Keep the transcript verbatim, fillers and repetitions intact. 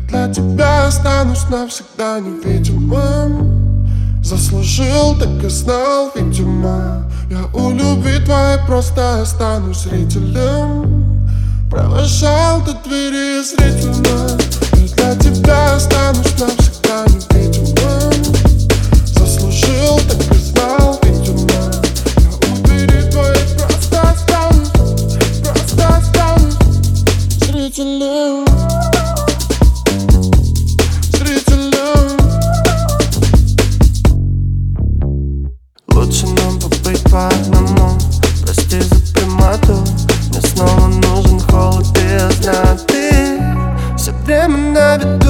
для тебя останусь навсегда невидимым. Заслужил, так и знал, видимо. Я у любви твоей просто останусь зрителем. Провожал до двери зрительно. Я для тебя останусь навсегда невидимым. Заслужил, так и знал, видимо. Я у двери твоей просто останусь, просто останусь зрителем. Лучше нам побыть по одному. Прости за примату. Мне снова нужен холод и знаю, ты все время на виду.